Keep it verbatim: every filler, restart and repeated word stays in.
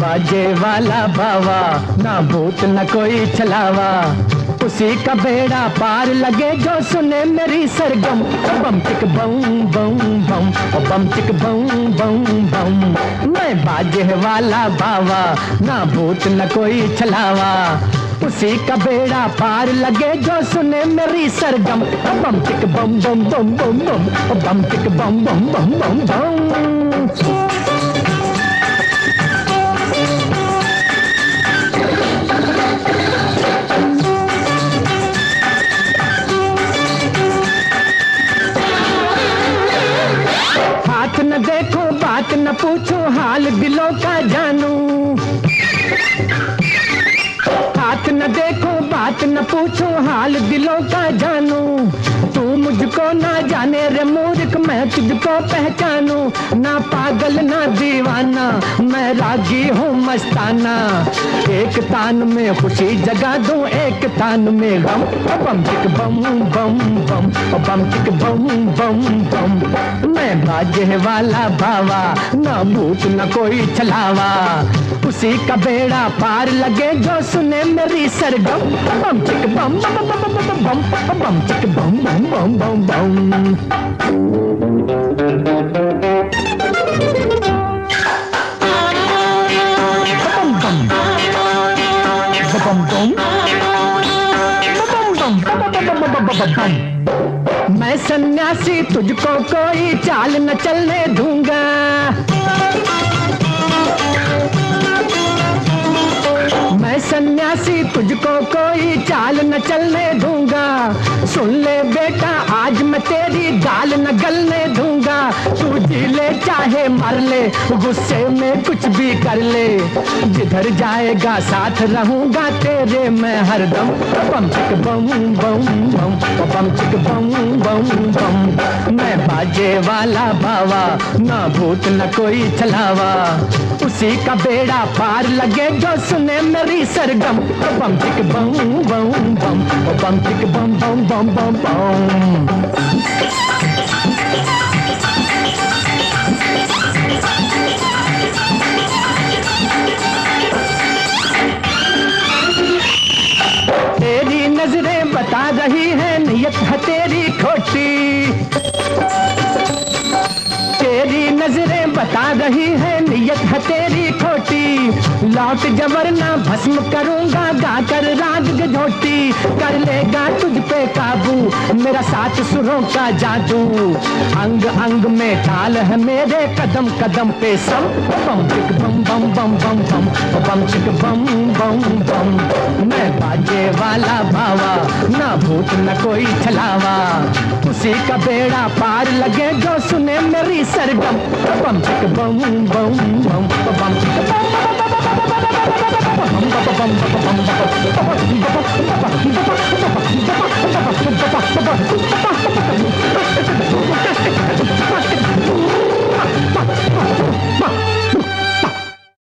बाजे वाला बावा, ना भूत न कोई छलावा, उसी का बेड़ा पार लगे जो सुने मेरी सरगम। बम चिक बम बम बम, बम चिक बम बम बम। मैं बाजे वाला बावा, ना भूत न कोई छलावा, उसी का बेड़ा पार लगे जो सुने मेरी सरगम। बम चिक बम बम बम बम बम, बम चिक बम बम बम बम बम। हाथ न देखो बात न पूछो, हाल दिलों का जानू। हाथ न देखो बात न पूछो, हाल दिलों का जानू। तू मुझको ना जाने रे मूर्ख, मैं तुझको पहचानू। ना पागल ना दीवाना, मैं रागी हूँ मस्ताना। एक तान में खुशी जगा दूं, एक तान में गम। बम चिक बम बम बम, बम चिक बम बम बम। मैं बाजे वाला बावा, ना भूत न कोई छलावा, उसी का बेड़ा पार लगे जो सुने मेरी सरगम। बम चिक बम बम बम बम बम, बम चिक बम बम बम बम बम। मैं सन्यासी तुझको कोई चाल न चलने दूंगा। मैं सन्यासी तुझको कोई चाल न चलने दूंगा। सुन ले बेटा आज मैं तेरी गाल न गलने दूंगा। तू जी ले चाहे मर ले, गुस्से में कुछ भी कर ले, जिधर जाएगा साथ रहूंगा तेरे मैं हरदम। बम चिक बम बम बम, बम चिक बम बम बम। मैं बाजे वाला बावा, ना भूत न कोई छलावा, उसी का बेड़ा पार लगे जो सुने मेरी सरगम। बम चिक बम बम बम, बम चिक बम बम बम बम बम। तेरी नजरें बता रही है नियत है तेरी खोटी। तेरी नजरें बता रही है नियत है तेरी खोटी। लौट जबरना भस्म करूंगा गाकर राग गझोटी। कर लेगा तुझ पे काबू मेरा साथ सुरों का जादू। अंग अंग में ताल है मेरे कदम कदम पे सम। बम चिक बम बम बम बम बम, बम चिक बम बम बम। मैं बाजे वाला बावा, ना भूत न कोई छलावा, उसी का बेड़ा पार लगे जो सुने मेरी सरगम। बम चिक बम बम बम, बम चिक बम बम बम बम बम बम बम बम बम बम बम बम बम बम बम बम बम।